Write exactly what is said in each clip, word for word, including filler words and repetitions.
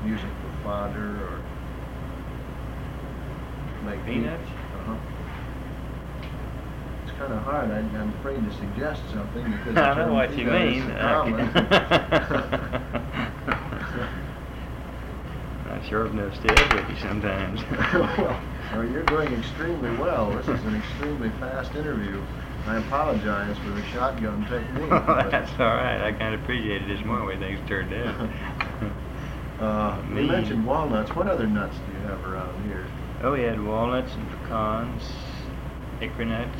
use it for fodder or make Peanuts? Uh-huh. It's kind of hard. I, I'm afraid to suggest something because I know what you mean. Common. Not sharp enough to stay with you sometimes. Well, well, you're doing extremely well. This is an extremely fast interview. I apologize for the shotgun technique. Well, that's all right. I kind of appreciated this more the way things turned out. uh, you mentioned walnuts. What other nuts do you have around here? Oh, we had walnuts and pecans, hickory nuts.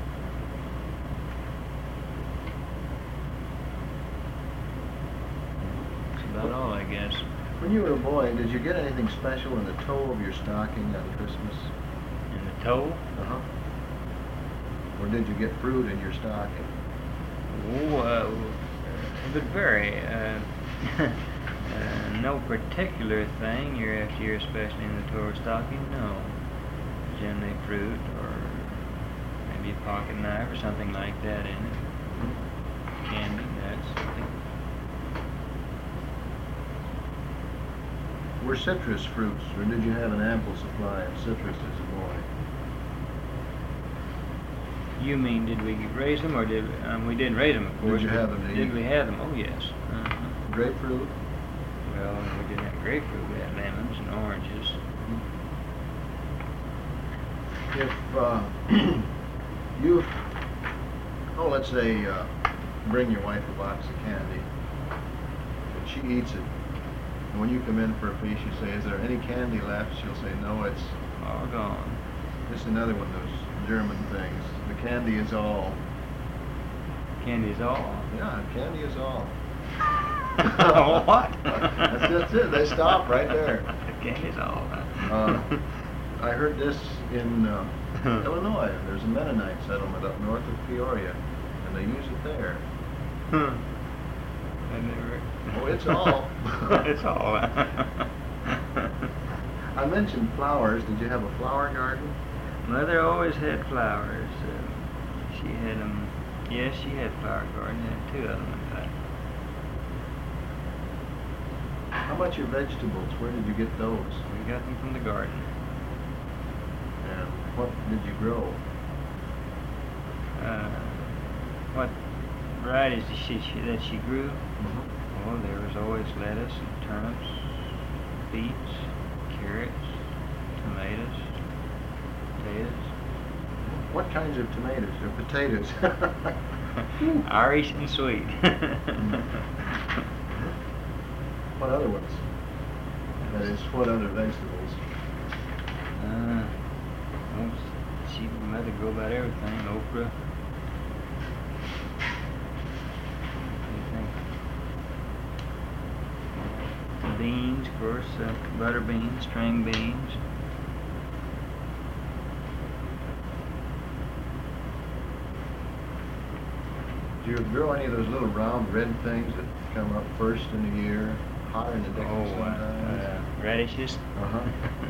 That's about all, I guess. When you were a boy, did you get anything special in the toe of your stocking on Christmas? In the toe? Uh-huh. Or did you get fruit in your stocking? Oh, uh, it would vary. Uh, uh, no particular thing year after year, especially in the toe or stocking, no. Generally fruit or maybe a pocket knife or something like that in it. Mm-hmm. Candy, nuts, something. Were citrus fruits, or did you have an ample supply of citrus as a boy? You mean, did we raise them, or did um, we didn't raise them? Of course. Did you have them? To Did eat? we have them? Oh yes. Uh-huh. Grapefruit? Well, we didn't have grapefruit. We had lemons and oranges. If uh, you, oh, let's say, uh, bring your wife a box of candy, and she eats it, and when you come in for a piece, you say, "Is there any candy left?" She'll say, "No, it's All gone." just another one of those German things. The candy is all." Candy is all. Yeah, candy is all. What? That's just it. They stop right there. Candy is all. Uh, I heard this in uh, Illinois. There's a Mennonite settlement up north of Peoria, and they use it there. I never. Oh, it's all. It's all. I mentioned flowers. Did you have a flower garden? Mother always had flowers. Uh, she had them. Yes, she had flower garden. Had two of them, in fact. How about your vegetables? Where did you get those? We got them from the garden. And what did you grow? Uh, what varieties did she, she, that she grew? Mm-hmm. Well, there was always lettuce and turnips, beets, carrots, tomatoes, potatoes. What kinds of tomatoes or potatoes? Irish and sweet. What other ones? That is, what other vegetables? Uh, well, she mother go about everything. Okra. Anything. Beans, of course. Uh, butter beans, string beans. Do you grow any of those little round red things that come up first in the year, hotter in the dickens Oh, uh, sometimes? uh, radishes. Uh-huh.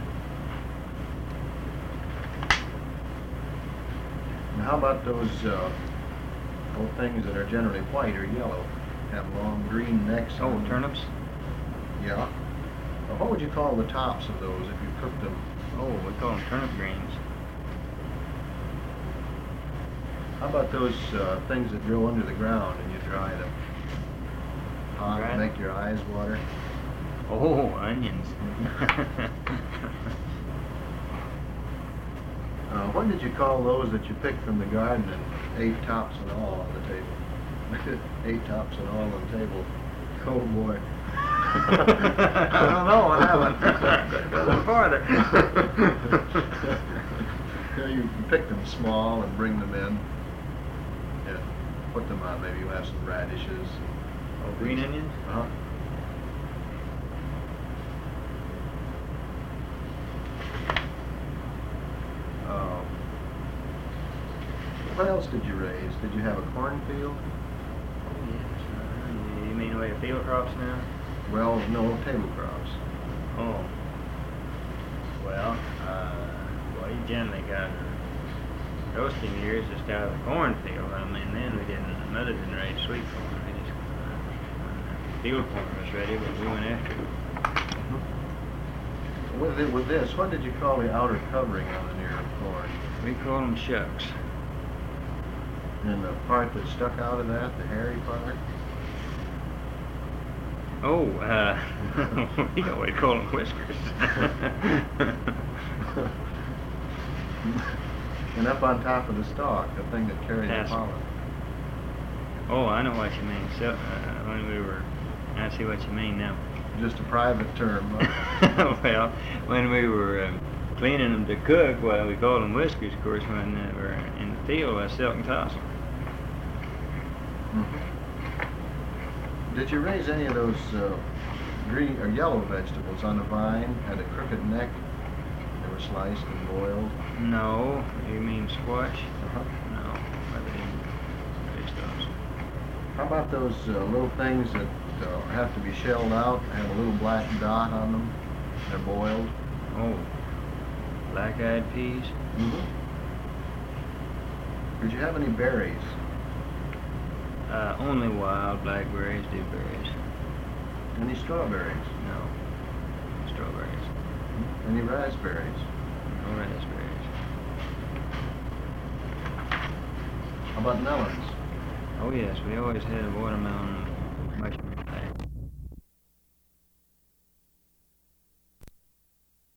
And how about those uh, old things that are generally white or yellow, have long green necks? Oh, on them? turnips. Yeah. Now, what would you call the tops of those if you cooked them? Oh, we call them turnip greens. How about those uh, things that grow under the ground and you dry them? Hot, Dry them? make your eyes water? Oh, onions. Uh, what did you call those that you picked from the garden and eight tops and all on the table? Eight tops and all on the table. Oh boy. I don't know on that one. A little farther. You know, you can pick them small and bring them in. Yeah, put them on. Maybe you have some radishes. Oh, green onions? Uh-huh. Uh, what else did you raise? Did you have a cornfield? Oh, yes. Uh, you mean like field crops now? Well, no, table crops. Oh. Well, uh, well, you generally got roasting years just out of the cornfield. I mean, then we didn't, mother didn't raise sweet corn. We just, uh, when the field corn was ready, but we went after it. it, with this, what did you call the outer covering on an ear of corn? We call them shucks. And the part that stuck out of that, the hairy part? Oh, uh, we always call them whiskers. And up on top of the stalk, the thing that carried the Tassel. pollen. Oh, I know what you mean. So, uh, when we were, I see what you mean now. Just a private term. Huh? Well, when we were um, cleaning them to cook, well, we called them whiskers, of course, when they were in the field, uh, silk and tassel. Mm-hmm. Did you raise any of those uh, green or yellow vegetables on a vine, had a crooked neck? They were sliced and boiled? No, you mean squash? Uh-huh. No, I didn't raise those. How about those uh, little things that uh, have to be shelled out, have a little black dot on them? They're boiled? Oh, black-eyed peas? Mm-hmm. Did you have any berries? Uh, only wild blackberries do berries. Any strawberries? No, strawberries. Any raspberries? No raspberries. How about melons? Oh yes, we always had watermelon